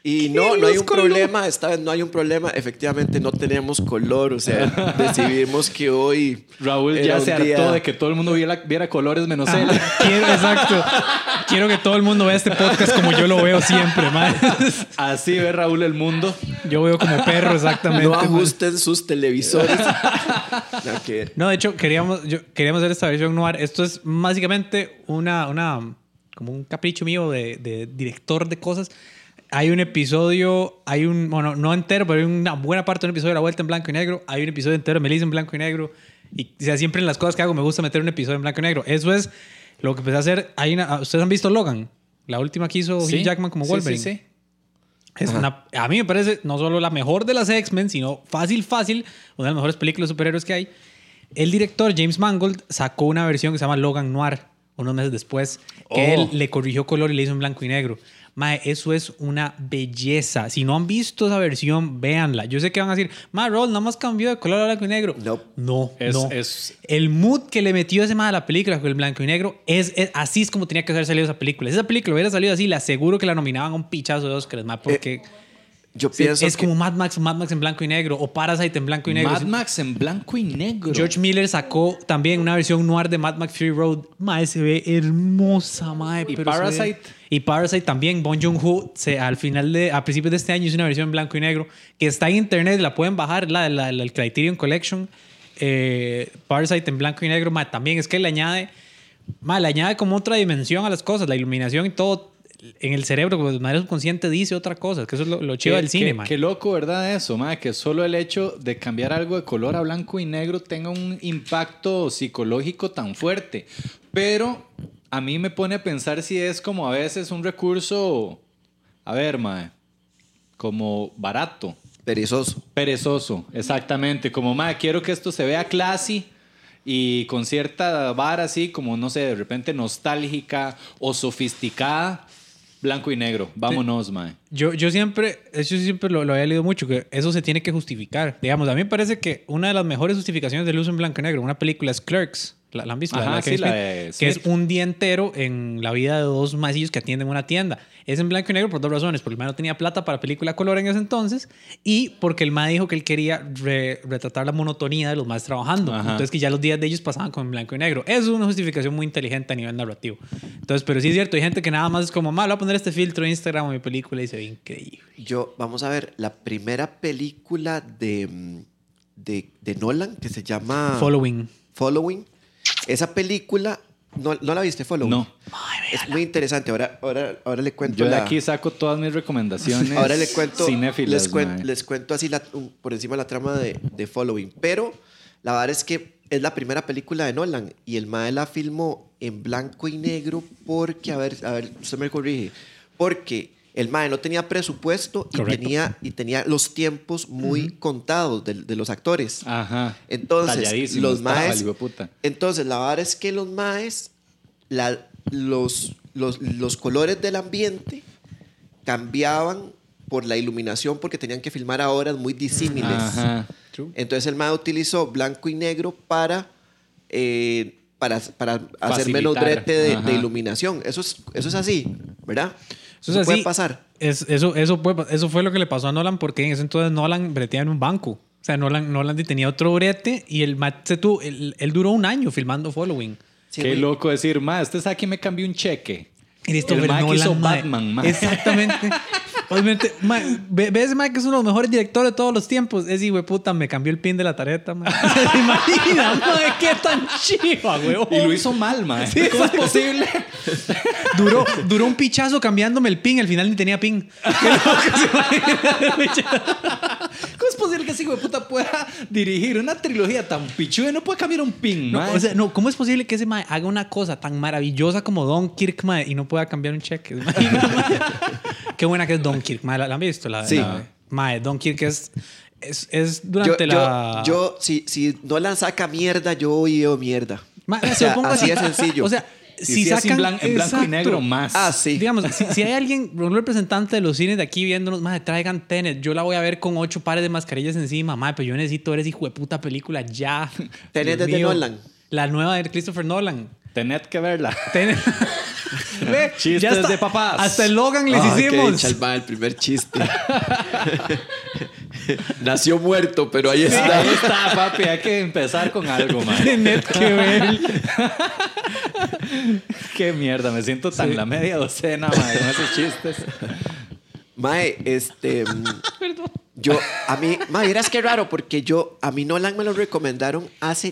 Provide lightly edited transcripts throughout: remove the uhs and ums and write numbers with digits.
Y no hay un problema, esta vez no hay un problema. Efectivamente, no tenemos color. O sea, decidimos que hoy. Raúl ya se hartó de que todo el mundo viera colores menos él. Exacto. Quiero que todo el mundo vea este podcast como yo lo veo siempre, man. Así ve Raúl el mundo. Yo veo como perro, exactamente. No ajusten sus televisores. No, de hecho, queríamos hacer esta versión noir. Esto es básicamente como un capricho mío de director de cosas. Hay un episodio, bueno, no entero, pero hay una buena parte de un episodio de La Vuelta en blanco y negro. Hay un episodio entero de Melissa en blanco y negro. Y o sea, siempre en las cosas que hago me gusta meter un episodio en blanco y negro. Eso es lo que empecé a hacer. ¿Ustedes han visto Logan? La última que hizo Hugh Jackman como Wolverine. Sí. A mí me parece no solo la mejor de las X-Men, sino fácil, una de las mejores películas de superhéroes que hay. El director, James Mangold, sacó una versión que se llama Logan Noir unos meses después, que él le corrigió color y le hizo en blanco y negro. Mae, eso es una belleza. Si no han visto esa versión, véanla. Yo sé que van a decir, mae, Roll, nada más cambió de color a blanco y negro. No. El mood que le metió ese mae a la película con el blanco y negro, así es como tenía que haber salido esa película. Si esa película hubiera salido así, le aseguro que la nominaban a un pichazo de Oscars, mae, porque... Yo pienso es como Mad Max en blanco y negro o Parasite en blanco y negro. Mad Max en blanco y negro. George Miller sacó también una versión noir de Mad Max Fury Road. Mae, se ve hermosa, mae. ¿Y Parasite? Y Parasite también. Bong Joon-ho a principios de este año hizo una versión en blanco y negro que está en internet, la pueden bajar, el Criterion Collection. Parasite en blanco y negro, mae, también es que le añade como otra dimensión a las cosas, la iluminación y todo. En el cerebro, como de manera subconsciente, dice otra cosa. Que eso es lo chido del cine, man. Qué loco, ¿verdad? Eso, man. Que solo el hecho de cambiar algo de color a blanco y negro tenga un impacto psicológico tan fuerte. Pero a mí me pone a pensar si es como a veces un recurso, a ver, man, como barato. Perezoso, exactamente. Como, man, quiero que esto se vea classy y con cierta vara así, como, no sé, de repente nostálgica o sofisticada. Blanco y negro. Vámonos, mae. Yo siempre lo había leído mucho, que eso se tiene que justificar. Digamos, a mí me parece que una de las mejores justificaciones del uso en blanco y negro, una película es Clerks. ¿La han visto? Ajá, que es un día entero en la vida de dos maecillos que atienden una tienda. Es en blanco y negro por dos razones. Porque el mae no tenía plata para película color en ese entonces y porque el mae dijo que él quería retratar la monotonía de los maes trabajando. Ajá. Entonces que ya los días de ellos pasaban con blanco y negro. Eso es una justificación muy inteligente a nivel narrativo. Entonces, pero sí es cierto, hay gente que nada más es como, voy a poner este filtro en Instagram a mi película y se ve increíble. Vamos a ver, la primera película de Nolan que se llama... Following. Esa película, ¿no la viste, Following? No. Es muy interesante. Ahora le cuento. Yo de aquí saco todas mis recomendaciones. Ahora le cuento. Cinéfilas, les cuento así por encima la trama de Following. Pero la verdad es que es la primera película de Nolan y el mae la filmó en blanco y negro porque, a ver, usted me corrige, porque el mae no tenía presupuesto y tenía los tiempos muy contados de los actores. Ajá. Entonces, los maes. Entonces, la verdad es que los maes, los colores del ambiente cambiaban por la iluminación porque tenían que filmar a horas muy disímiles. Ajá. Entonces, el mae utilizó blanco y negro para hacer menos brete de iluminación. Eso es así, ¿verdad? Eso puede pasar. Eso fue lo que le pasó a Nolan porque en ese entonces Nolan breteaba en un banco. O sea, Nolan tenía otro brete y él duró un año filmando Following. Sí, qué loco decir, este aquí me cambió un cheque. Y listo, el mae que hizo Batman, Exactamente. Obviamente, ves, que es uno de los mejores directores de todos los tiempos. Ese hijo de puta me cambió el pin de la tarjeta, ¿Se imagina, qué tan chiva, güey? Y lo hizo mal, Sí, ¿cómo es posible? Duró un pichazo cambiándome el pin. Al final ni tenía pin. ¿Cómo es posible que ese hijo de puta pueda dirigir una trilogía tan pichuda y no puede cambiar un pin, ¿cómo es posible que ese mae haga una cosa tan maravillosa como Dunkirk, y no pueda cambiar un cheque? Qué buena que es Dunkirk, ¿la han visto? Sí. Dunkirk es durante si Nolan saca mierda, yo oído mierda. Así de sencillo. O sea, si sacan en blanco y negro más. Sí. Digamos, si hay alguien, un representante de los cines de aquí viéndonos, traigan Tenet. Yo la voy a ver con 8 pares de mascarillas encima, pero yo necesito ver esa hijo de puta película ya. Tenet es de Nolan. La nueva de Christopher Nolan. Tenet que verla. Ve, Chistes ya está. de papás. Hasta el Logan les hicimos. Chalma, el primer chiste. Nació muerto, pero ahí está. Ahí está, papi. Hay que empezar con algo, man. Net que ver. Qué mierda. Me siento tan la media docena, man, con esos chistes. Mae, a mí, mae, verás qué raro, porque a mí Nolan me lo recomendaron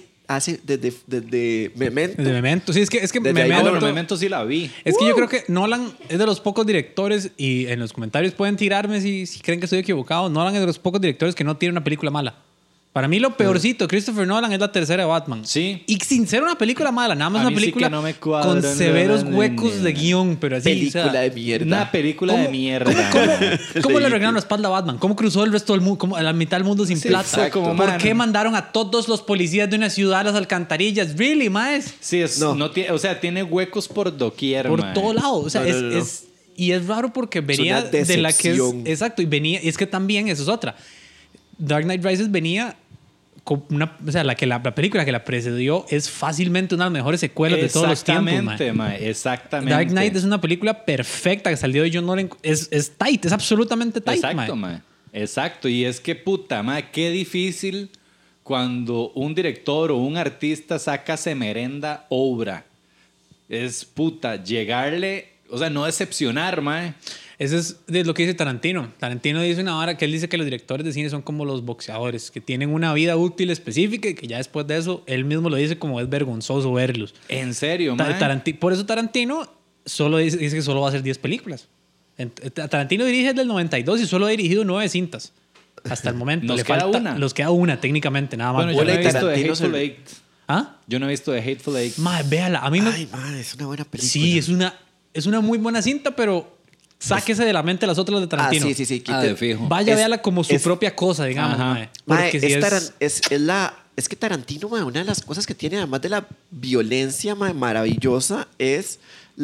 desde Memento. De Memento. Sí, es que Desde ahí Memento. Bueno, Memento sí la vi. Es que yo creo que Nolan es de los pocos directores, y en los comentarios pueden tirarme si creen que estoy equivocado. Nolan es de los pocos directores que no tiene una película mala. Para mí lo peorcito de Christopher Nolan es la tercera de Batman. Sí. Y sin ser una película mala, nada más A una mí sí película que no me cuadra, con severos no, huecos de guión, pero así. Película o sea, de mierda. Una película de mierda. ¿Cómo le arreglaron la espalda a Batman? ¿Cómo cruzó el resto del mundo? ¿Cómo la mitad del mundo sin Sí, plata? exacto. ¿Por Man. qué mandaron a todos los policías de una ciudad a las alcantarillas? ¿Really, maes? Sí, No. o sea, tiene huecos por doquier, Por man. todo lado. O sea, No. y es raro porque venía una de la que es. decepción. Exacto, y es que también, eso es otra. Dark Knight Rises venía con o sea, la película que la precedió es fácilmente una de las mejores secuelas de todos los tiempos, Exactamente, mae. Exactamente. Dark Knight es una película perfecta que salió de John Nolan. Es tight, es absolutamente tight, Exacto, mae. Exacto. Y es que, puta, mae, qué difícil cuando un director o un artista saca semerenda obra. Es, puta, llegarle, o sea, no decepcionar, mae. Eso es de lo que dice Tarantino. Tarantino dice una hora que él dice que los directores de cine son como los boxeadores, que tienen una vida útil específica y que ya después de eso, él mismo lo dice como es vergonzoso verlos. En serio, mae. Por eso Tarantino solo dice que solo va a hacer 10 películas. Tarantino dirige desde el 92 y solo ha dirigido 9 cintas. Hasta el momento. Nos queda una. Nos queda una, técnicamente, nada más. Bueno, yo no he visto de Tarantino Hateful Eight. ¿Ah? Yo no he visto de Hateful Eight. Madre, véala. A mí me... Ay, madre, es una buena película. Sí, es una muy buena cinta, pero sáquese de la mente las otras de Tarantino. Sí. De fijo. Vaya, Es- véala como su es- propia cosa, digamos. Ajá. Mae. Mae, Porque si es que Tarantino, mae, una de las cosas que tiene, además de la violencia, mae, maravillosa, es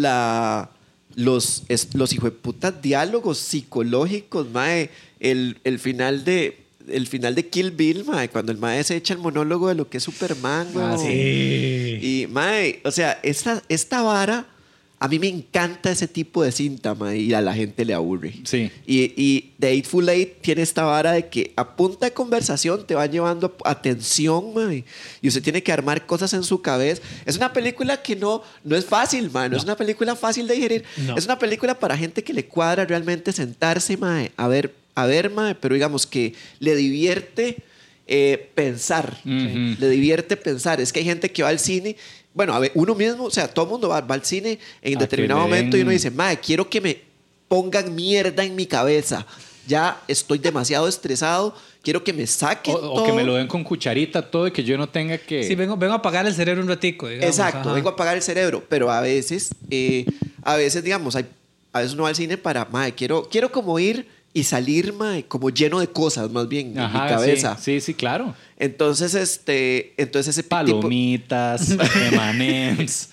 los hijueputas diálogos psicológicos, mae. El final de Kill Bill, mae, cuando el mae se echa el monólogo de lo que es Superman, weón. Sí. Y, mae, o sea, esta vara, a mí me encanta ese tipo de cinta, mae, y a la gente le aburre. Sí. Y The Hateful Eight tiene esta vara de que a punta de conversación te va llevando a tensión, mae, y usted tiene que armar cosas en su cabeza. Es una película que no es fácil, mae, no es una película fácil de digerir. No. Es una película para gente que le cuadra realmente sentarse, mae, a ver, mae, pero digamos que le divierte pensar. Ujú. Le divierte pensar. Es que hay gente que va al cine. Bueno, a ver, uno mismo, o sea, todo el mundo va al cine en A determinado que le momento y den- uno dice, mae, quiero que me pongan mierda en mi cabeza. Ya estoy demasiado estresado, quiero que me saquen todo. O que me lo den con cucharita todo y que yo no tenga que... Sí, vengo a apagar el cerebro un ratico, digamos. Exacto, Ajá. vengo a apagar el cerebro, pero a veces, digamos, a veces uno va al cine para, mae, quiero como ir y salir, mae, como lleno de cosas, más bien, en mi Ajá, cabeza. Sí, claro. Entonces, ese Palomitas, M&M's,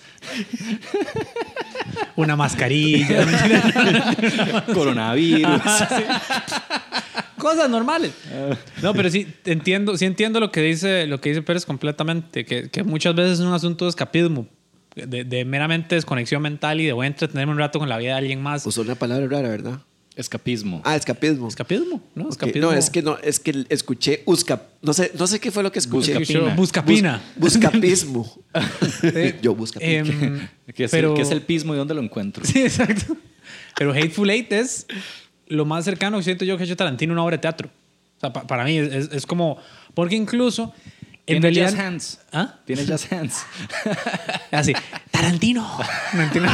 Una mascarilla. coronavirus. Cosas normales. No, pero sí entiendo lo que dice Pérez completamente, que muchas veces es un asunto de escapismo, de meramente desconexión mental y de voy a entretenerme un rato con la vida de alguien más. Usó una palabra rara, ¿verdad? Escapismo. Ah, escapismo. Escapismo, ¿no? Ok, Escapismo. no, es que escuché no sé qué fue lo que escuché. Buscapina. Buscapina. Buscapismo. Yo buscapina. ¿Qué es, pero- ¿Qué es el pismo y dónde lo encuentro? Sí, exacto. Pero Hateful Eight es lo más cercano que siento yo que ha hecho Tarantino a una obra de teatro. O sea, para mí es como... Porque incluso... En Tiene realidad... jazz hands. ¿Ah? Tiene jazz hands. Así. Tarantino. No entiendo.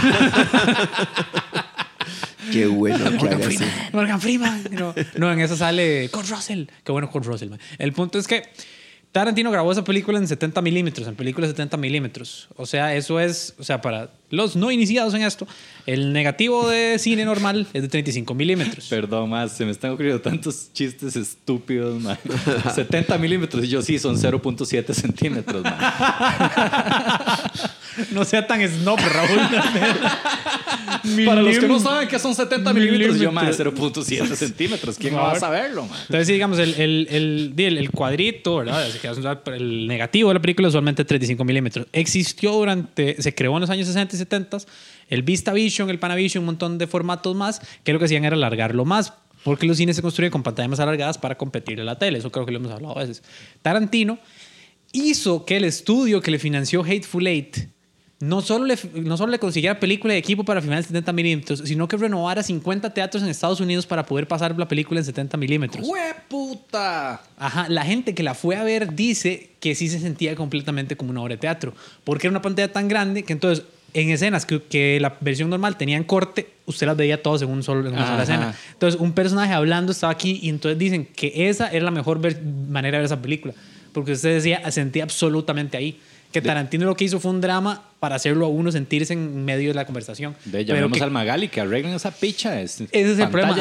Qué bueno que Morgan haga así. Freeman. Morgan Freeman. No, en esa sale Kurt Russell. Qué bueno Kurt Russell, man. El punto es que Tarantino grabó esa película en 70 milímetros, en película de 70 milímetros. O sea, eso es, o sea, para los no iniciados en esto, el negativo de cine normal es de 35 milímetros. Perdón, más, se me están ocurriendo tantos chistes estúpidos, man. 70 milímetros y yo sí, son 0.7 centímetros, man. No sea tan snob, Raúl. Para los que no saben que son 70 milímetros, yo, mae, 0.7 centímetros. ¿Quién no va a saberlo, mae? Entonces, digamos, el cuadrito, ¿verdad? Así que el negativo de la película es usualmente 35 milímetros. Se creó en los años 60 y 70 el VistaVision, el Panavision, un montón de formatos más, que lo que hacían era alargarlo más, porque los cines se construyen con pantallas más alargadas para competir en la tele. Eso creo que lo hemos hablado a veces. Tarantino hizo que el estudio que le financió Hateful Eight no solo le consiguiera película de equipo para filmar en 70 milímetros, sino que renovara 50 teatros en Estados Unidos para poder pasar la película en 70 milímetros. ¡Hueputa! Ajá, la gente que la fue a ver dice que sí se sentía completamente como una obra de teatro, porque era una pantalla tan grande que entonces en escenas que la versión normal tenían corte, usted las veía todas en una sola escena. Entonces un personaje hablando estaba aquí y entonces dicen que esa era la mejor manera de ver esa película, porque usted sentía absolutamente ahí. Que Tarantino lo que hizo fue un drama para hacerlo a uno sentirse en medio de la conversación. Llamemos al Magali que arreglen esa picha. Ese es el problema.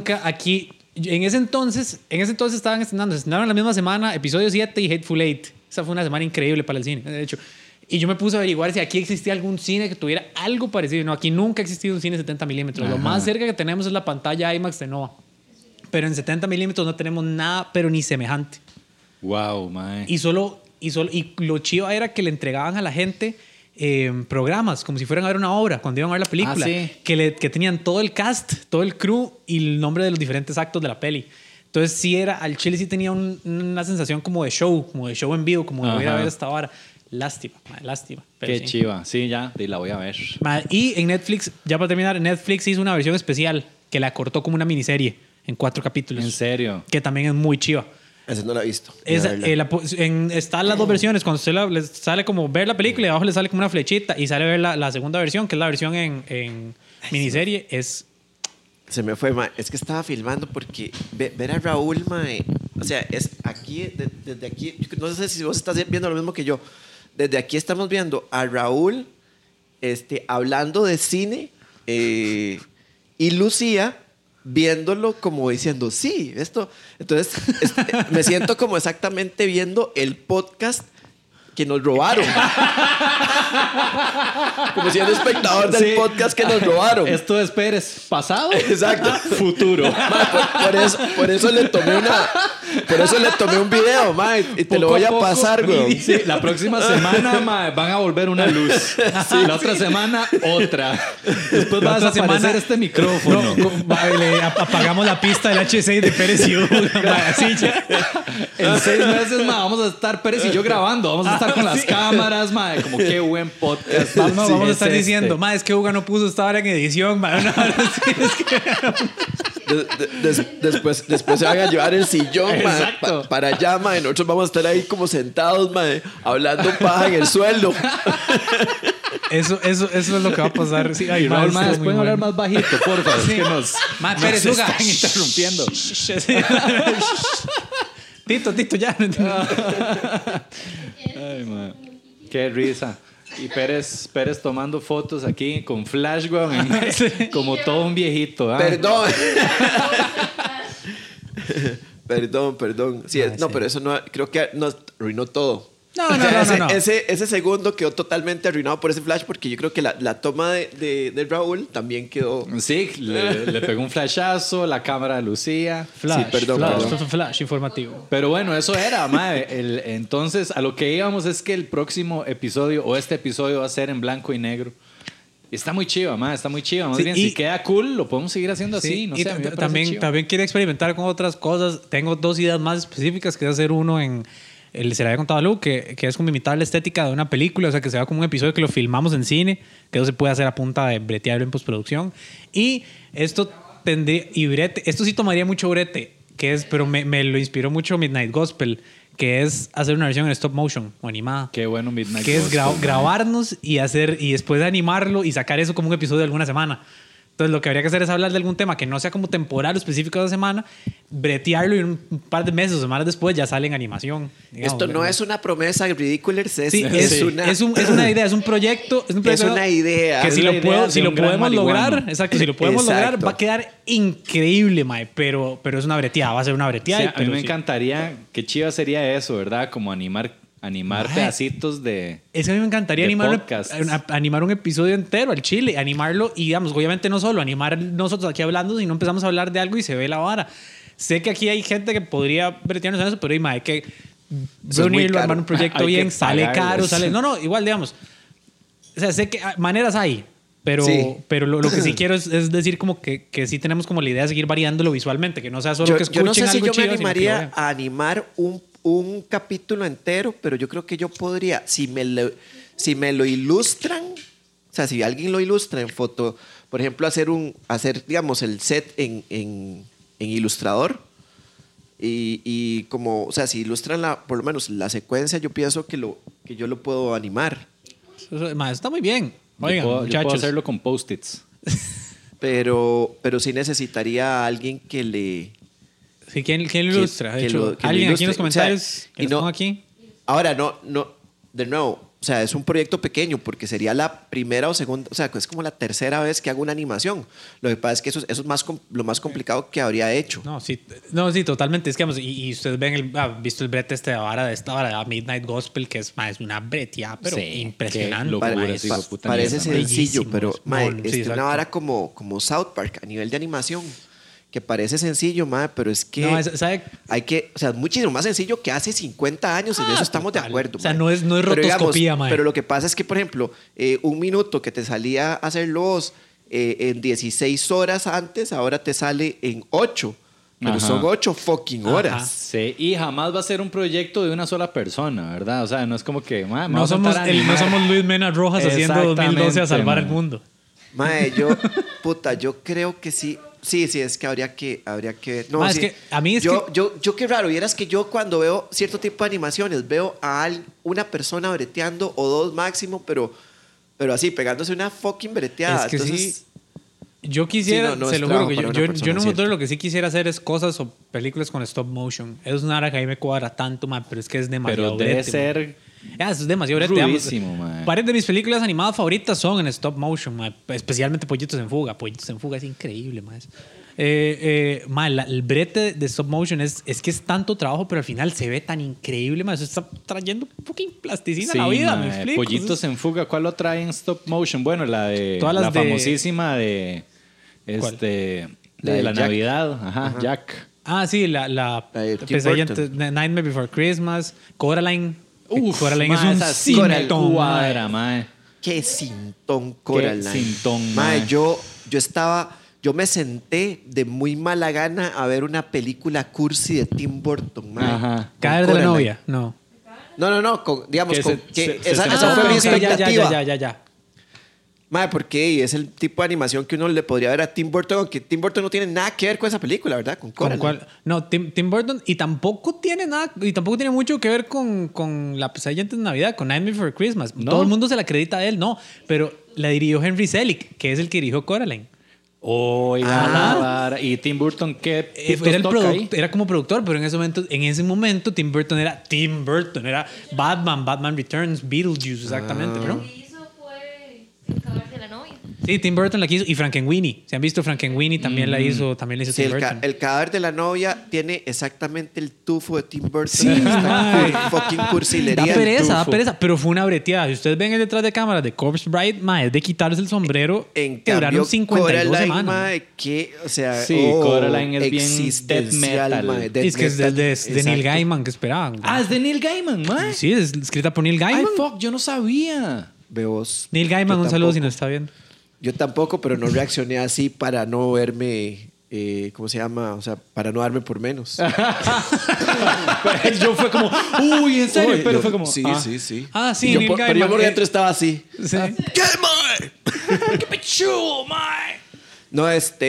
En ese entonces estrenaron la misma semana episodio 7 y Hateful Eight. Esa fue una semana increíble para el cine, de hecho. Y yo me puse a averiguar si aquí existía algún cine que tuviera algo parecido. No, aquí nunca ha existido un cine de 70 milímetros. Lo más cerca que tenemos es la pantalla IMAX de Nova. Pero en 70 milímetros no tenemos nada, pero ni semejante. Wow, mae. Y lo chido era que le entregaban a la gente programas, como si fueran a ver una obra, cuando iban a ver la película. Sí. Que tenían todo el cast, todo el crew y el nombre de los diferentes actos de la peli. Entonces sí al chile sí tenía una sensación como de show en vivo, como de voy a ver esta hora. Lástima. Qué chiva. Sí, ya, la voy a ver. Y en Netflix, ya para terminar, Netflix hizo una versión especial que la cortó como una miniserie en 4 capítulos. ¿En serio? Que también es muy chiva. Esa no la he visto. Están las dos versiones. Cuando usted le sale como ver la película y abajo le sale como una flechita y sale ver la segunda versión, que es la versión en miniserie, es... Se me fue, ma. Es que estaba filmando porque ver a Raúl, ma, o sea, es aquí, desde aquí, no sé si vos estás viendo lo mismo que yo. Desde aquí estamos viendo a Raúl hablando de cine y Lucía viéndolo como diciendo, sí, esto. Entonces, me siento como exactamente viendo el podcast que nos robaron. Como siendo espectador del podcast que nos robaron. Esto es Pérez. ¿Pasado? Exacto. Futuro. Por eso le tomé un video, ma, y te lo voy a pasar, güey. Sí, la próxima semana, ma, van a volver una luz. Sí, la otra semana, otra. Después va a desaparecer este micrófono. Le apagamos la pista del H6 de Pérez y Hugo. Así ya. En 6 meses, ma, vamos a estar Pérez y yo grabando. Vamos a estar con las cámaras, ma. Como qué buen podcast. Vamos a estar diciendo, ma, es que Hugo no puso esta hora en edición, ma. Después se van a llevar el sillón, para allá, ma, y nosotros vamos a estar ahí como sentados, ma, hablando paja en el suelo. Eso es lo que va a pasar. Sí, ay, Raúl, pueden hablar más bajito, por favor. Sí. Es que nos están interrumpiendo. Tito, ya. Ay, man. Qué risa. Y Pérez tomando fotos aquí con flash, weón, como todo un viejito. Perdón. Sí, no, pero eso no, creo que nos arruinó todo. No. Ese segundo quedó totalmente arruinado por ese flash, porque yo creo que la toma de Raúl también quedó... Sí, le pegó un flashazo, la cámara de Lucía. Flash, sí, perdón. Flash informativo. Pero bueno, eso era, madre. Entonces, a lo que íbamos es que el próximo episodio, o este episodio, va a ser en blanco y negro. Y está muy chiva, madre, está muy chiva. Más bien, si queda cool, lo podemos seguir haciendo así. No sé, también quiero experimentar con otras cosas. Tengo 2 ideas más específicas, que es hacer uno se le había contado a Lu, que es como imitar la estética de una película, o sea, que sea como un episodio que lo filmamos en cine, que eso se puede hacer a punta de bretearlo en postproducción. Y esto esto sí tomaría mucho brete, pero me lo inspiró mucho Midnight Gospel, que es hacer una versión en stop motion o animada. Qué bueno Midnight Gospel. Que es grabarnos y después de animarlo y sacar eso como un episodio de alguna semana. Entonces, lo que habría que hacer es hablar de algún tema que no sea como temporal o específico de la semana, bretearlo y un par de meses o semanas después ya sale en animación. Digamos, esto no es una promesa ridícula, es una idea, es un proyecto. Es una idea. Que si lo podemos lograr, va a quedar increíble, mae, pero es una breteada, va a ser una breteada. Sí, a mí me encantaría, qué chiva sería eso, ¿verdad? Como animar Animar Mae. pedacitos de... Es que a mí me encantaría De animar, podcasts. animar un episodio entero al chile, animarlo y, digamos, obviamente no solo animar nosotros aquí hablando, sino empezamos a hablar de algo y se ve la vara. Sé que aquí hay gente que podría bretearnos en eso, pero hay que Eso es muy reunirlo, caro. armar un proyecto Hay que bien, sale caro, pagarles. sale... No, igual, digamos. O sea, sé que maneras hay, pero, Sí. pero lo que sí quiero es decir como que sí tenemos como la idea de seguir variándolo visualmente, que no sea solo Yo, que escuchen yo no sé si algo yo me chido, sino que lo animaría vean. a animar un capítulo entero, pero yo creo que yo podría, si me lo ilustran, o sea, si alguien lo ilustra en foto, por ejemplo, hacer digamos, el set en Illustrator y como, o sea, si ilustran por lo menos la secuencia, yo pienso que yo lo puedo animar. Eso está muy bien. Oigan, yo puedo muchachos. hacerlo con post-its. Pero sí necesitaría a alguien que le... Sí, ¿quién lo ilustra? De que hecho, lo- que lo alguien aquí en los ilustre. O sea, comentarios que y nos no- ponga aquí. Ahora, de nuevo, o sea, es un proyecto pequeño porque sería la primera o segunda, o sea, es como la tercera vez que hago una animación. Lo que pasa es que eso es lo más complicado que habría hecho. No, sí, totalmente. Es que, vamos, y ustedes ven, visto el brete de esta vara, Midnight Gospel, que es una bretia, pero Sí, impresionante. qué locura, mae, sí, hijo de puta Parece mierda, mae. sencillo, Bellísimo, pero es mae, mono, sí, una exacto. vara como South Park a nivel de animación, que parece sencillo, mae, pero es que No, ¿sabe? hay que, o sea, es muchísimo más sencillo que hace 50 años, en eso estamos de total. acuerdo. O sea, mae. no es Pero rotoscopía, mae. Pero lo que pasa es que, por ejemplo, un minuto que te salía a hacerlos en 16 horas antes, ahora te sale en 8. Pero Ajá. son 8 fucking Ajá. horas. Sí, y jamás va a ser un proyecto de una sola persona, ¿verdad? O sea, no es como que... "Ma, me voy No a sentar somos, a animar". no somos Luis Mena Rojas haciendo 2012 a salvar el mae. mundo. Mae, yo creo que sí. Sí, es que habría que ver. No, Mae, es sí. que a mí es yo qué raro, vieras que yo cuando veo cierto tipo de animaciones, veo a una persona breteando o dos máximo, pero así, pegándose una fucking breteada. Es que Entonces, sí. Yo quisiera, Sí, no se es lo juro, trabajo que para una yo en persona, un ¿cierto? futuro lo que sí quisiera hacer es cosas o películas con stop motion. Eso es una área que a mí me cuadra tanto, man, pero es que es demasiado Pero debe brete, ser... man. Eso es demasiado brete. Rudísimo, man. Varias de mis películas animadas favoritas son en stop motion, man, especialmente Pollitos en Fuga. Pollitos en Fuga es increíble, man. Man, el brete de stop motion es que es tanto trabajo, pero al final se ve tan increíble, man. Eso está trayendo fucking plasticina a la vida, me mae, explico. Pollitos en Fuga, ¿cuál lo trae en stop motion? Bueno, la de Todas las la de- famosísima de ¿Cuál? la La de de la Jack. Navidad, ajá, Jack. Ah, sí, la de Tim pesadilla Burton. Nightmare Before Christmas, Coraline. Coraline mae, es esa un sí me cintón, cuadra, mae. mae. qué cintón Coraline. cintón, Mae, mae. yo me senté de muy mala gana a ver una película cursi de Tim Burton, mae. Ajá. Con Caer de la Coraline. novia, no. No, digamos, Que esa se fue mi ok, expectativa. ya. Mae, porque es el tipo de animación que uno le podría ver a Tim Burton, aunque Tim Burton no tiene nada que ver con esa película, ¿verdad? Con ¿Con Coraline. cuál? No, Tim Burton, y tampoco tiene mucho que ver con la pesadilla antes de Navidad, con Nightmare Before Christmas. No. Todo el mundo se la acredita a él, no. Pero la dirigió Henry Selick, que es el que dirigió Coraline. Oiga, Ajá. la vara. ¿Y Tim Burton qué pitos Era, toca ahí? era como productor, pero en ese momento Tim Burton era Batman Returns, Beetlejuice, exactamente. ¿no? Lo que hizo fue el cadáver de la novia. Sí, Tim Burton la hizo. Y Frankenweenie. Si han visto Frankenweenie, también la hizo Sí, Tim Burton. el cadáver de la novia tiene exactamente el tufo de Tim Burton. Sí, Está mae. fucking Da cursilería. pereza, tufo. pero fue una breteada. Si ustedes ven el detrás de cámara de Corpse Bride, mae, es de quitarse el sombrero En que duraron cambio, 52 Coraline, semanas. mae, que, o sea, Sí, Coraline es bien existencial, death metal. mae, Sí, death es que es de Neil exacto. Gaiman que esperaban. Ah, es de Neil Gaiman, mae. Sí, es escrita por Neil Ay, Gaiman. fuck, yo no sabía. Veos. Neil Gaiman, Yo un saludo si tampoco. nos está viendo. Yo tampoco, pero no reaccioné así para no verme, ¿cómo se llama? O sea, para no darme por menos. Yo fue como, uy, en serio, Uy, pero yo- fue como, Sí, ah. sí. Ah, sí, Y yo Neil por- pero Gaiman. yo por dentro estaba así. Sí. ¿Qué, mae? ¡Qué pichudo, mae! No,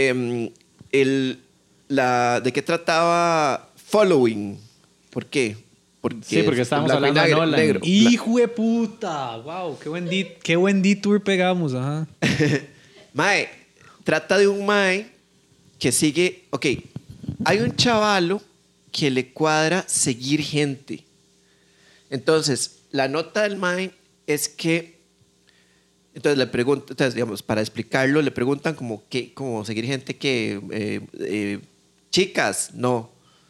¿de qué trataba Following? ¿Por qué? Sí, porque es estábamos blanco y hablando de negro- Nolan. negro. Hijo de puta. Wow, qué buen detour pegamos. Ajá. Mae, trata de un mae que sigue. Ok, hay un chavalo que le cuadra seguir gente. Entonces, la nota del mae es que. Entonces le preguntan, entonces, digamos, para explicarlo, le preguntan como seguir gente que. Chicas, no.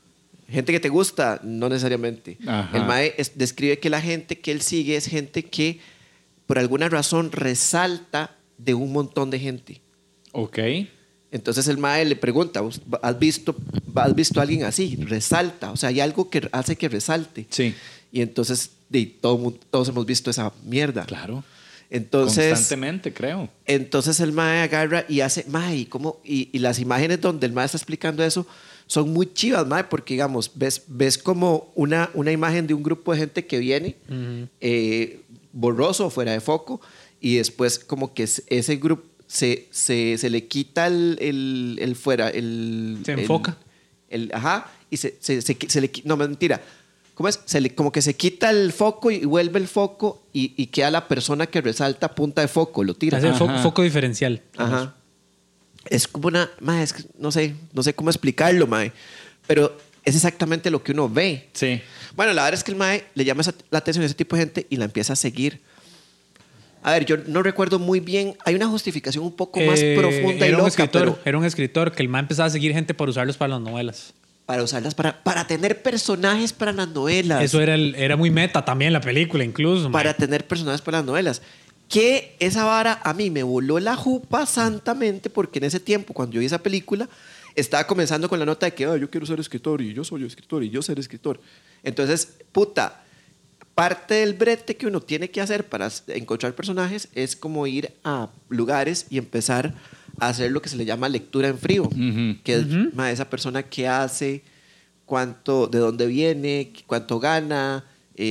Gente que te gusta, no necesariamente. Ajá. El mae describe que la gente que él sigue es gente que por alguna razón resalta de un montón de gente. Ok. Entonces el mae le pregunta, ¿has visto a alguien así? Resalta, o sea, hay algo que hace que resalte. Sí. Y entonces todos hemos visto esa mierda. Claro. Entonces, Constantemente, creo. entonces el mae agarra y hace, mae, y las imágenes donde el mae está explicando eso son muy chivas, mae, porque digamos, ves como una imagen de un grupo de gente que viene borroso o fuera de foco, y después como que ese grupo se le quita el fuera, Se enfoca. Ajá, y se le no, mentira. ¿Cómo es? Como que se quita el foco y vuelve el foco y queda la persona que resalta a punta de foco, lo tira. Hace el Ajá. foco diferencial. Ajá. Es como mae, es que no sé cómo explicarlo, mae, pero es exactamente lo que uno ve. Sí. Bueno, la verdad es que el mae le llama la atención a ese tipo de gente y la empieza a seguir. A ver, yo no recuerdo muy bien. Hay una justificación un poco más profunda y Era un loca, escritor, pero era un escritor que el man empezaba a seguir gente para usarlos para las novelas. para usarlas para tener personajes para las novelas. Eso era muy meta también la película, incluso. Para man. tener personajes para las novelas. Que esa vara a mí me voló la jupa santamente porque en ese tiempo, cuando yo vi esa película, estaba comenzando con la nota de que yo quiero ser escritor y yo soy escritor y yo ser escritor. Entonces, puta, parte del brete que uno tiene que hacer para encontrar personajes es como ir a lugares y empezar a hacer lo que se le llama lectura en frío, que es esa persona que hace, de dónde viene, cuánto gana,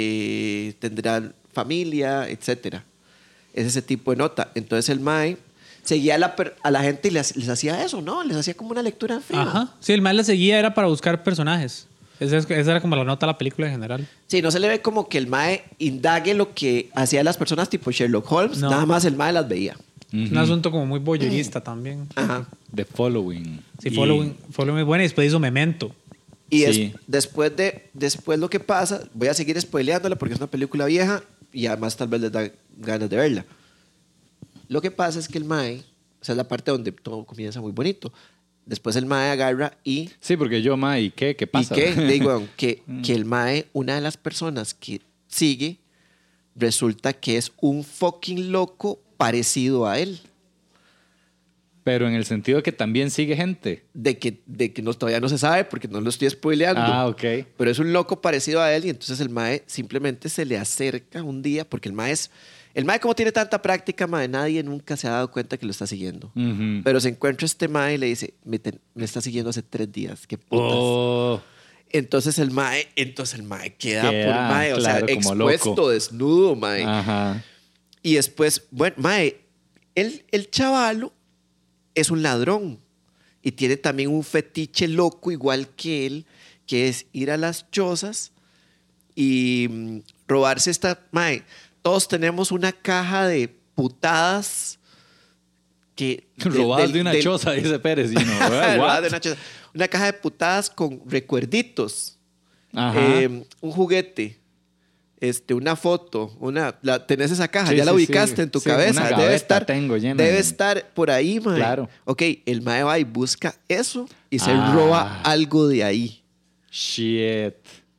tendrá familia, etcétera. Es ese tipo de nota. Entonces el mae seguía a la gente y les hacía eso, ¿no? Les hacía como una lectura en frío. Ajá. Sí, el man la seguía era para buscar personajes. Esa era como la nota de la película en general. Sí, no se le ve como que el mae indague lo que hacían las personas tipo Sherlock Holmes, No. nada más el mae las veía. Es un asunto como muy boyerista también. Ajá. The Following. Sí, Y- Following es buena y después hizo Memento. Y Sí. después lo que pasa, voy a seguir spoileándola porque es una película vieja y además tal vez les da ganas de verla. Lo que pasa es que el mae, o sea, es la parte donde todo comienza muy bonito. Después el mae agarra y... Sí, porque yo, ma, ¿y qué? ¿Qué pasa? ¿Y qué? Le digo, que el mae, una de las personas que sigue, resulta que es un fucking loco parecido a él. Pero en el sentido que también sigue gente. De que todavía no se sabe porque no lo estoy spoileando. Ah, ok. Pero es un loco parecido a él y entonces el mae simplemente se le acerca un día porque el mae como tiene tanta práctica, mae, nadie nunca se ha dado cuenta que lo está siguiendo. Ujú. Pero se encuentra este mae y le dice, me está siguiendo hace 3 días, qué putas. Oh, Entonces el mae queda por Queda, mae, o claro, sea, como expuesto, loco. desnudo, mae. ajá. Y después, bueno, mae, el chavalo es un ladrón y tiene también un fetiche loco igual que él, que es ir a las chozas y robarse mae. Todos tenemos una caja de putadas que... Robadas de una choza, dice Pérez. Y no, Robadas what? de una choza. Una caja de putadas con recuerditos. Ajá. Un juguete. Una foto, tenés esa caja, Sí, ya la sí, ubicaste sí. en tu Sí, cabeza, una debe gaveta tengo llena debe de- estar por ahí, mae. Claro. Ok, el mae va y busca eso y se Ah. roba algo de ahí. Shit.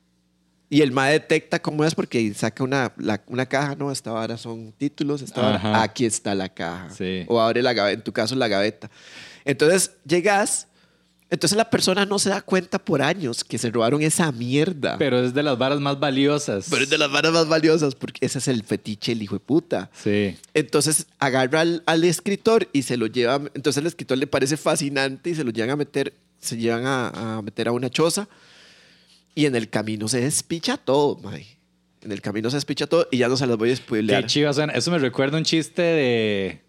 Y el mae detecta cómo es porque saca una caja, no, esta vara son títulos, esta vara, Ajá. aquí está la caja. Sí. O abre la gaveta, en tu caso la gaveta. Entonces llegas, entonces la persona no se da cuenta por años que se robaron esa mierda. Pero es de las varas más valiosas. Pero es de las varas más valiosas porque ese es el fetiche, el hijo de puta. Sí. Entonces agarra al escritor y se lo lleva. Entonces al escritor le parece fascinante y se lo llevan a meter, a meter a una choza. Y en el camino se despicha todo, mae. En el camino se despicha todo y ya no se las voy a spoilear. Qué chiva suena. Eso me recuerda un chiste de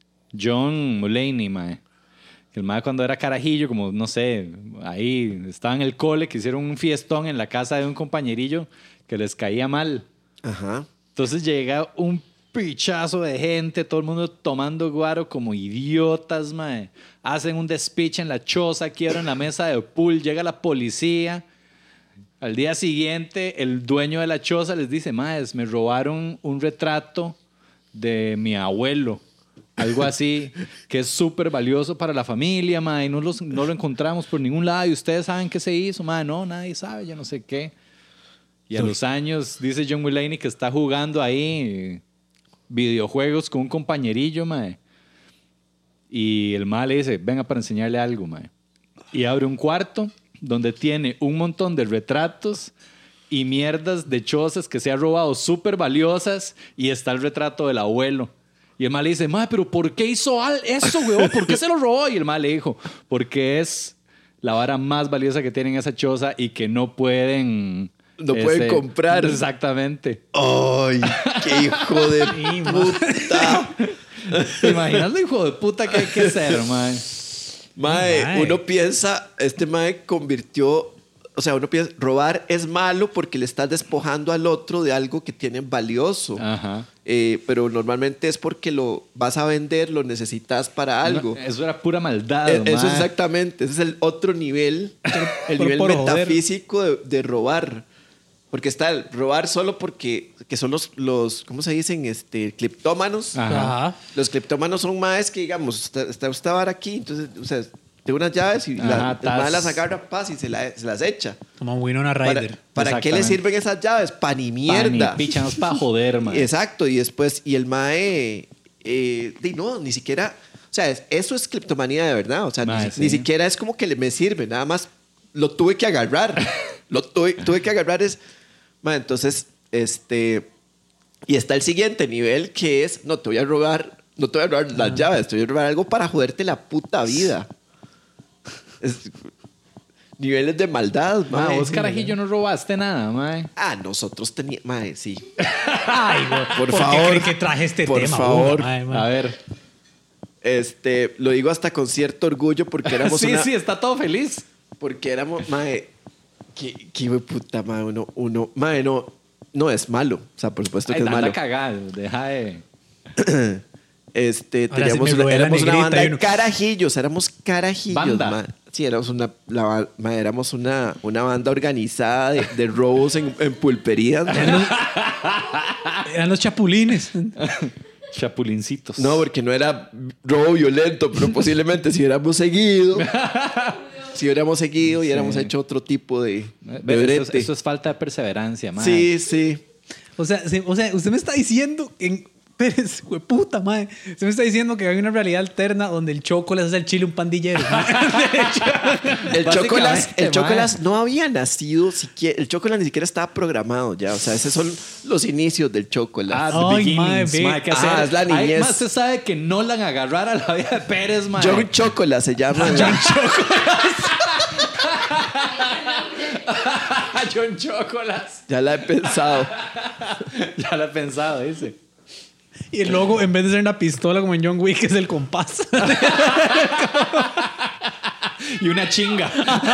John Mulaney, mae. El mae cuando era carajillo, como, no sé, ahí estaba en el cole, que hicieron un fiestón en la casa de un compañerillo que les caía mal. Ajá. Entonces llega un pichazo de gente, todo el mundo tomando guaro como idiotas, mae. Hacen un despiche en la choza, quiebran la mesa de pool, llega la policía. Al día siguiente, el dueño de la choza les dice, maes, me robaron un retrato de mi abuelo. algo así, que es súper valioso para la familia, mae, y no lo encontramos por ningún lado, y ustedes saben qué se hizo, mae, no, nadie sabe, ya no sé qué. Y a los años dice John Mulaney que está jugando ahí videojuegos con un compañerillo, mae. Y el mae le dice, venga para enseñarle algo, mae. Y abre un cuarto donde tiene un montón de retratos y mierdas de chozas que se ha robado súper valiosas, y está el retrato del abuelo. Y el mae le dice, mae, pero ¿por qué hizo eso, weón? ¿Por qué se lo robó? Y el mae le dijo, porque es la vara más valiosa que tienen esa choza y que no pueden... No pueden comprar. Exactamente. ¡Ay, qué hijo de puta! ¿Te imaginas lo hijo de puta que hay que ser, mae? Mae, uno piensa, este mae convirtió... O sea, uno piensa, robar es malo porque le estás despojando al otro de algo que tiene valioso. Ajá. Pero normalmente es porque lo vas a vender, lo necesitas para algo. No, eso era pura maldad, Eso mae. exactamente. Ese es el otro nivel, el nivel por joder. metafísico de robar. Porque está el robar solo porque que son los ¿cómo se dicen? Cleptómanos. Ajá. Ajá. Los cleptómanos son maes que, digamos, está usted ahora aquí, entonces, o sea, tiene unas llaves y Ajá, el mae las agarra, paz, y se las echa. Como Winona Ryder. ¿Para qué le Exactamente. sirven esas llaves? Pa' ni mierda. Pichanos para joder, mae. Exacto, y después, y el mae, no, ni siquiera, o sea, eso es cleptomanía de verdad, o sea, Mae, sí. ni siquiera es como que me sirve, nada más lo tuve que agarrar, tuve que agarrar mae, entonces, y está el siguiente nivel que es, no te voy a robar las llaves, te voy a robar algo para joderte la puta vida. Niveles de maldad, mae. Mae, vos carajillo no robaste nada, mae. Nosotros teníamos, mae, sí. Ay, güey. Por ¿Por qué favor, cree que traje este por tema? favor. Mae, mae. A ver. Lo digo hasta con cierto orgullo porque éramos Sí, sí, está todo feliz. porque éramos, mae, qué hijo de puta, mae, mae, no es malo, o sea, por supuesto que Ay, es malo. anda cagada, deja de... Teníamos sí me robé la éramos una negrita banda y de uno- carajillos, éramos carajillos, ¿Banda? mae. Sí, éramos una banda organizada de robos en pulperías. mae. Eran los chapulines. Chapulincitos. No, porque no era robo violento, pero posiblemente si hubiéramos seguido. Si hubiéramos seguido y hubiéramos hecho otro tipo de brete. Eso es falta de perseverancia, mae. Sí, sí. O sea, usted me está diciendo Pérez, puta, madre. Usted me está diciendo que hay una realidad alterna donde el Chocolas es el chile un pandillero. El Chocolas Básicamente, no había nacido siquiera. El Chocolas ni siquiera estaba programado ya. O sea, esos son los inicios del Chocolas. Ah, Ay, the mae, beginnings, ve. mae, ¿qué Ah, hacer? es la niñez. Ay, mae, usted sabe que Nolan agarrara la vida de Pérez, mae. John Chocolas se llama. John Chocolas. Ya la he pensado. Ya lo he pensado, dice. Y el logo, en vez de ser una pistola como en John Wick, es el compás. Y una chinga.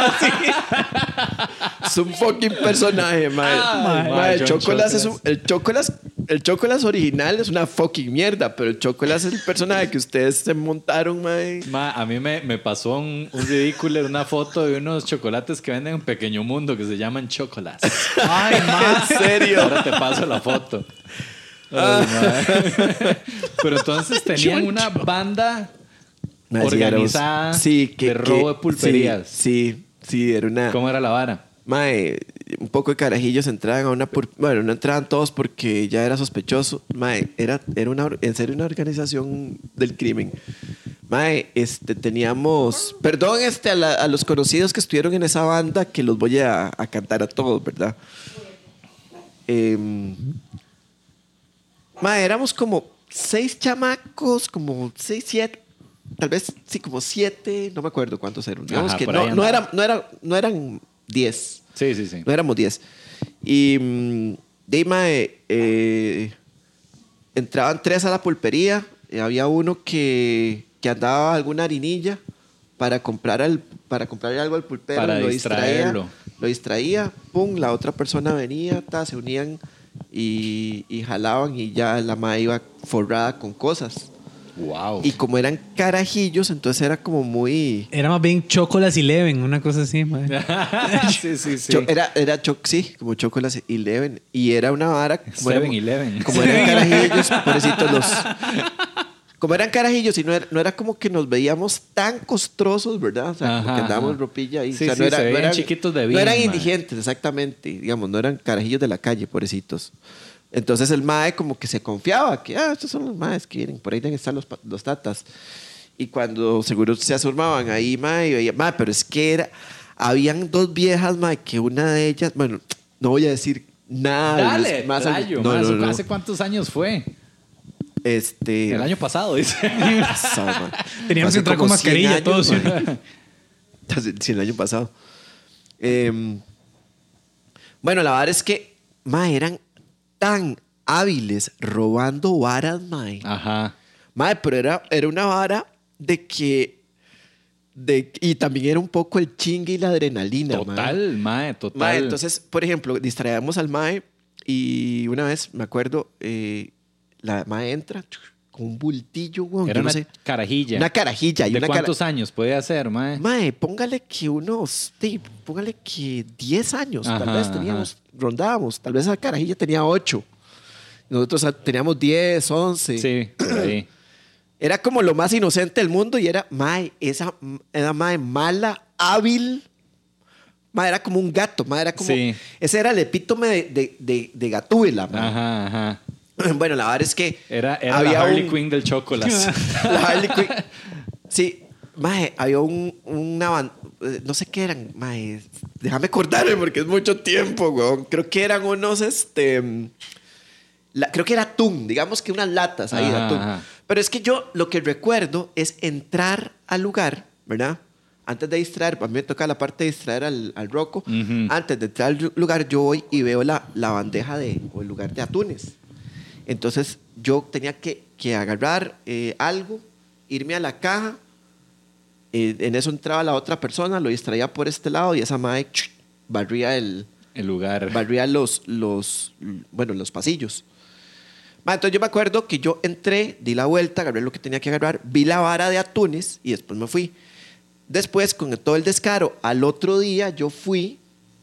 Es un fucking personaje, mae. Ay, Mae, el John Chocolas es Chocolas. el Chocolas original es una fucking mierda, pero el Chocolas es el personaje que ustedes se montaron, mae. Ma, a mí me pasó un ridículo, una foto de unos chocolates que venden en Pequeño Mundo que se llaman Chocolas. Ay, ma. ¿En serio? Ahora te paso la foto. Ay, ma. Pero entonces tenían una banda Mae, sí, organizada de robo de pulperías. Sí, era una... ¿Cómo era la vara? Mae, un poco de carajillos entraban a una... Bueno, no entraban todos porque ya era sospechoso. Mae, era en serio una organización del crimen. Mae, teníamos... Perdón a los conocidos que estuvieron en esa banda, que los voy a cantar a todos, ¿verdad? Mae, éramos como 6 chamacos, como 6, 7... Tal vez, sí, como 7, no me acuerdo cuántos eran. Digamos Ajá, que por ahí no eran 10. Sí, sí, sí. No éramos 10. Y entraban 3 a la pulpería. Había uno que andaba alguna harinilla para comprarle algo al pulpero. Para lo distraerlo. Lo distraía. Pum, la otra persona venía, se unían y jalaban y ya la mae iba forrada con cosas. Wow. Y como eran carajillos, entonces era como muy... Era más bien Chocolas Eleven, una cosa así, man. Sí, sí, sí. Sí, como Chocolate 11. Y era una vara... Como 7-Eleven. Como eran carajillos, pobrecitos como eran carajillos y no era como que nos veíamos tan costrosos, ¿verdad? O sea, como que andábamos ropilla ahí. Sí, o sea, sí, se veían chiquitos de bien, no eran mae. indigentes, exactamente. Digamos, no eran carajillos de la calle, pobrecitos. Entonces el mae como que se confiaba que, estos son los maes que vienen, por ahí deben estar los tatas. Y cuando seguro se asomaban ahí, mae, y veía, mae, pero es que habían dos viejas, mae, que una de ellas, bueno, no voy a decir nada. Dale, rayo, no, mae, no, ¿eso no. ¿hace cuántos años fue? El año pasado, dice. Pasado, mae. Teníamos que Hace entrar como con 100 mascarilla años, todos. mae. Sí, el año pasado. Bueno, la verdad es que, mae, eran tan hábiles robando varas, mae. Ajá. Mae, pero era una vara de que... y también era un poco el chingue y la adrenalina, mae. Total, mae, total. Mae, entonces, por ejemplo, distraíamos al mae y una vez, me acuerdo, la mae entra con un bultillo, weón. Era yo no una sé. carajilla. Una carajilla. Y ¿De una cuántos años puede ser, mae? Mae, póngale que póngale que 10 años, Ajá, tal vez teníamos, rondábamos, tal vez esa carajilla tenía 8. Nosotros teníamos 10, 11. Sí, por ahí. Era como lo más inocente del mundo y era, mae, era mae mala, hábil. Mae, era como un gato, mae, era como... Sí. Ese era el epítome de Gatúbela, mae. Ajá, ajá. Bueno, la verdad es que... Era había la Harley Quinn del chocolate. La Harley Quinn. Sí, mae, había no sé qué eran, mae. Déjame acordarme porque es mucho tiempo, weón. Creo que eran unos, creo que era atún, digamos que unas latas ahí de Ajá, atún. ajá. Pero es que yo lo que recuerdo es entrar al lugar, ¿verdad? Antes de distraer, a mí me toca la parte de distraer al Rocco. Ujú. Antes de entrar al lugar, yo voy y veo la bandeja o el lugar de atunes. Entonces, yo tenía que agarrar algo, irme a la caja. En eso entraba la otra persona, lo distraía por este lado y esa mae barría El lugar. barría los pasillos. Entonces yo me acuerdo que yo entré, di la vuelta, agarré lo que tenía que agarrar, vi la vara de atunes y después me fui. Después, con todo el descaro, al otro día yo fui,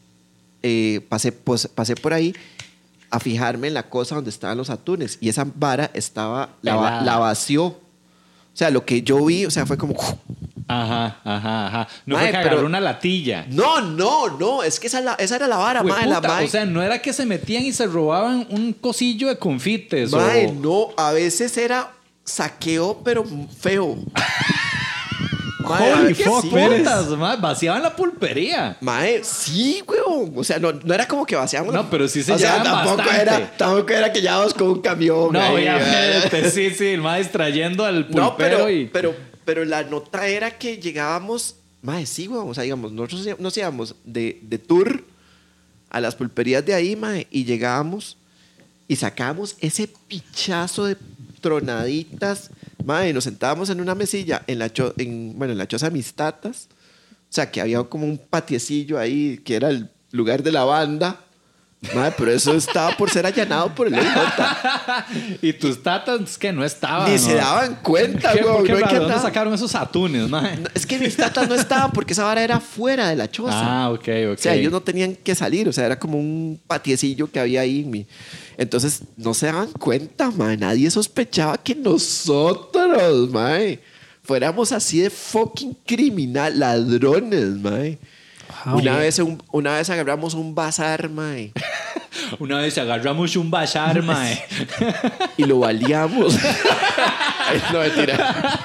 pasé por ahí a fijarme en la cosa donde estaban los atunes y esa vara la vació. O sea, lo que yo vi, o sea, fue como... Ajá, ajá, ajá. No Mae, fue que pero- agarró una latilla. No, es que esa era la vara, mae, la Hueputa, mae. o sea, no era que se metían y se robaban un cosillo de confites. Mae, o... no, a veces era saqueo, pero feo. Mae, Holy ¿qué fuck, sí? Pérez. Putas, mae, vaciaban la pulpería. Mae, sí, weón. O sea, no era como que vaciamos. No, pero sí se o sea, llevaban bastante. tampoco era que llevábamos con un camión. No, ahí, obviamente, sí, el mae distrayendo al pulpero No, pero, y... pero la nota era que llegábamos, mae, sí, weón. O sea, digamos, nosotros nos íbamos de tour a las pulperías de ahí, mae, y llegábamos y sacábamos ese pichazo de tronaditas, mae, y nos sentábamos en una mesilla en la choza de mis tatas. O sea, que había como un patiecillo ahí que era el lugar de la banda. Mae, pero eso estaba por ser allanado por el EJ. Y tus tatas que no estaban. Ni ¿no? se daban cuenta, ¿Qué? weón. ¿Por qué, No hay que ¿De dónde andar- sacaron esos atunes, mae? No, es que mis tatas no estaban porque esa vara era fuera de la choza. Ah, ok. O sea, ellos no tenían que salir, o sea, era como un patiecillo que había ahí. Entonces, no se daban cuenta, mae. Nadie sospechaba que nosotros, mae, fuéramos así de fucking criminal, ladrones, mae. Wow. Una vez agarramos un bazar, mae, Una vez agarramos un bazar, mae. y lo baleamos. Ay, no, mentira.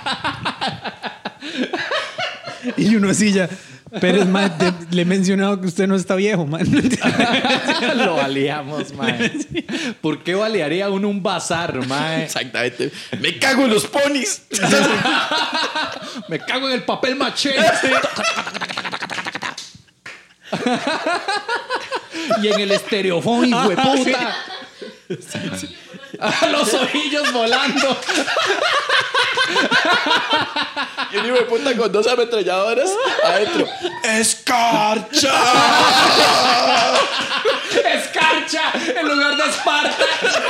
Y uno así ya. Pérez, man, le he mencionado que usted no está viejo, man. Lo baleamos, mae. ¿Por qué balearía uno un bazar, mae? Exactamente. Me cago en los ponis. Me cago en el papel maché. Y en el estereofón, hijo de puta. Los ojillos volando. Y un hijo de puta con 2 ametralladoras adentro. ¡Escarcha! Escarcha en lugar de Esparta.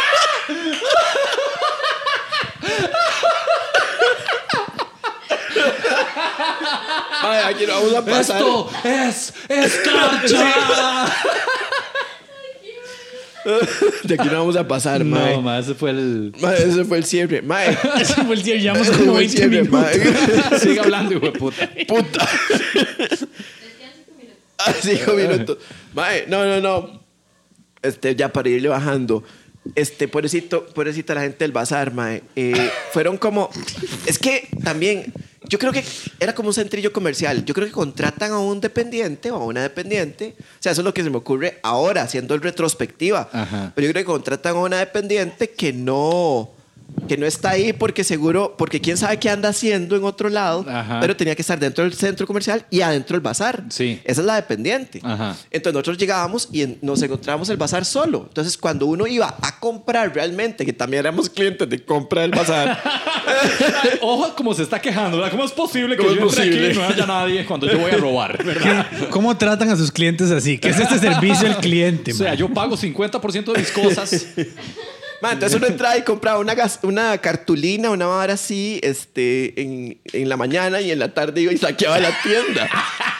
Ay, aquí no vamos a pasar. Esto es escarcha. De aquí no vamos a pasar, mae. No, mae, ese fue el... Mae, ese fue el cierre. Mae. Ese fue el día, llevamos Ese como fue el 20 cierre, minutos. mae. Sigue hablando, hijo de puta. Puta. Decían 5 minutos. 5 minutos. Mae, no. Ya para irle bajando. Pobrecita la gente del bazar, mae. Fueron como... Es que también... Yo creo que era como un centrillo comercial. Yo creo que contratan a un dependiente o a una dependiente. O sea, eso es lo que se me ocurre ahora, haciendo el retrospectiva. Ajá. Pero yo creo que contratan a una dependiente que no está ahí porque quién sabe qué anda haciendo en otro lado, Ajá. pero tenía que estar dentro del centro comercial y adentro del bazar. Sí. Esa es la dependiente. Ajá. Entonces nosotros llegábamos y nos encontrábamos el bazar solo. Entonces cuando uno iba a comprar realmente, que también éramos clientes de compra del bazar, Ay, ojo, como se está quejando, ¿verdad? ¿Cómo es posible que ¿Cómo yo es entre aquí posible? y no haya nadie cuando yo voy a robar? ¿Verdad? ¿Cómo tratan a sus clientes así? ¿Qué es este servicio al cliente, O sea, man? yo pago 50% de mis cosas. man, entonces uno entraba y compraba una cartulina, una vara así, en la mañana y en la tarde iba y saqueaba la tienda.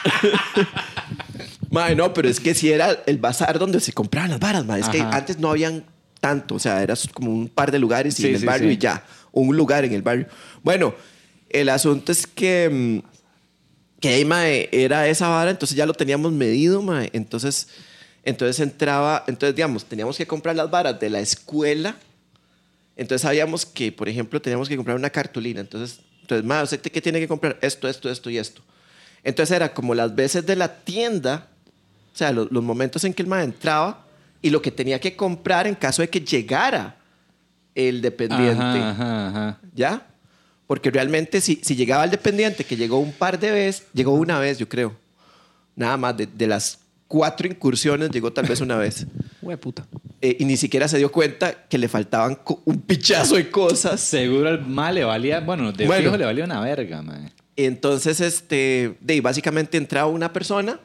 Man, no, pero es que si era el bazar donde se compraban las varas, man. Es que Ajá. antes no habían tanto, o sea, era como un par de lugares y Sí, en el sí, barrio sí. y ya, un lugar en el barrio. Bueno, el asunto es que ahí, mae, era esa vara, entonces ya lo teníamos medido, mae. Entonces digamos, teníamos que comprar las varas de la escuela. Entonces sabíamos que, por ejemplo, teníamos que comprar una cartulina. Entonces mae, ¿usted qué tiene que comprar? Esto y esto. Entonces era como las veces de la tienda, o sea, los momentos en que el mae entraba y lo que tenía que comprar en caso de que llegara el dependiente. Ajá. ¿Ya? Porque realmente si llegaba el dependiente, que llegó llegó una vez, yo creo. Nada más, de las 4 incursiones, llegó tal vez una vez. Hue puta. Y ni siquiera se dio cuenta que le faltaban un pichazo de cosas. Seguro el mal le valía, bueno, de Bueno. fijo le valía una verga, man. Entonces, básicamente entraba una persona,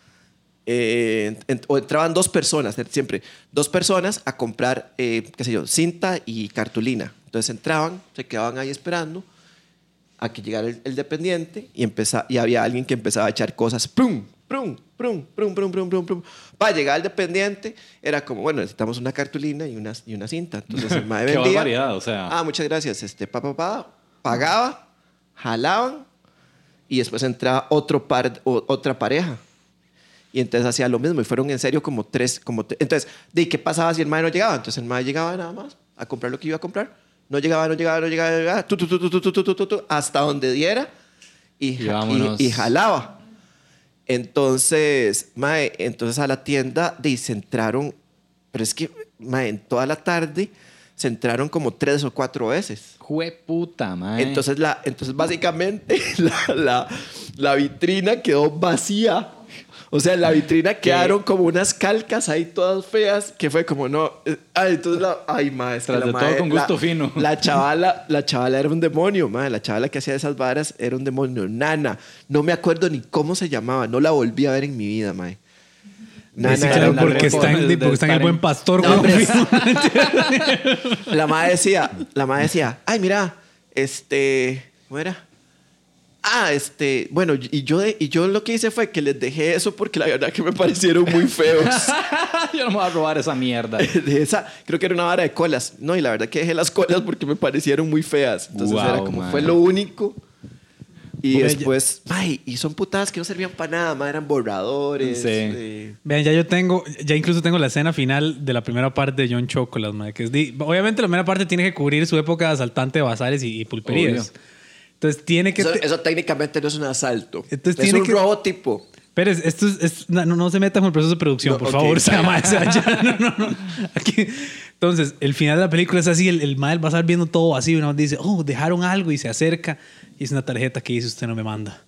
o entraban 2 personas, siempre, 2 personas a comprar, qué sé yo, cinta y cartulina. Entonces entraban, se quedaban ahí esperando a que llegara el dependiente y había alguien que empezaba a echar cosas, ¡prum! ¡Prum! ¡Prum! ¡Prum! ¡Prum! ¡Prum! ¡Prum! ¡Prum! Para llegar el dependiente, era como, bueno, necesitamos una cartulina y una cinta. Entonces el mae Qué vendía. barbaridad, o sea. Ah, muchas gracias. Pagaba, jalaban y después entraba otra pareja. Y entonces hacía lo mismo y fueron en serio como 3. Entonces, ¿de qué pasaba si el mae no llegaba? Entonces el mae llegaba nada más a comprar lo que iba a comprar. No llegaba, hasta donde diera y vámonos. jalaba. Entonces, mae, a la tienda se entraron, pero es que, mae, en toda la tarde se entraron como 3 o 4 veces. Jue puta, man. Entonces básicamente la vitrina quedó vacía. O sea, en la vitrina quedaron como unas calcas ahí todas feas, que fue como no. Entonces mae, es que Tras de todo con gusto fino. La chavala era un demonio, mae. La chavala que hacía esas varas era un demonio. Nana, no me acuerdo ni cómo se llamaba, no la volví a ver en mi vida, mae. Dice que era era una porque reposa. está en el buen pastor, No, güey. hombre, La madre decía, ay, mira, ¿cómo era? Bueno, y yo lo que hice fue que les dejé eso porque la verdad que me parecieron muy feos. Yo no me voy a robar esa mierda. Creo que era una vara de colas. No, y la verdad que dejé las colas porque me parecieron muy feas. Entonces Wow, era como, man. fue lo único. Y Porque después, ay, y son putadas que no servían para nada, man, eran borradores. Sí. Vean, ya incluso tengo la escena final de la primera parte de John Chocolate, madre, que obviamente la primera parte tiene que cubrir su época de asaltante de bazares y pulperías. Obvio. Entonces tiene que... Eso técnicamente no es un asalto. Entonces es tiene un que- robo tipo. Pero no se metan con el proceso de producción, No, por ok. favor. O sea, mae, o sea, ya, no. Aquí. Entonces, el final de la película es así, el mae va a estar viendo todo así y uno dice, oh, dejaron algo y se acerca y es una tarjeta que dice, usted no me manda.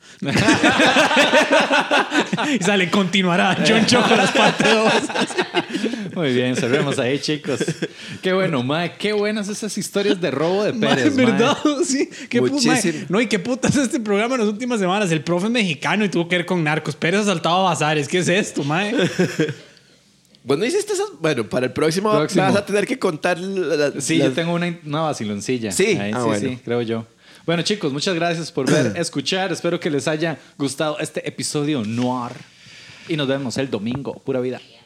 Y sale, continuará John Chocolate parte 2. Muy bien, cerremos ahí, chicos. Qué bueno, mae. Qué buenas esas historias de robo de Mae, Pérez, ¿verdad? Sí. Muchísimo. No, y qué putas este programa en las últimas semanas. El profe es mexicano y tuvo que ver con narcos. Pérez asaltaba bazares. ¿Qué es esto, mae? Bueno, hiciste esas. Bueno, para el próximo, vas a tener que contar. Sí, yo tengo una vaciloncilla. Sí, Ahí, bueno. sí, creo yo. Bueno, chicos, muchas gracias por ver, escuchar. Espero que les haya gustado este episodio noir. Y nos vemos el domingo. Pura vida.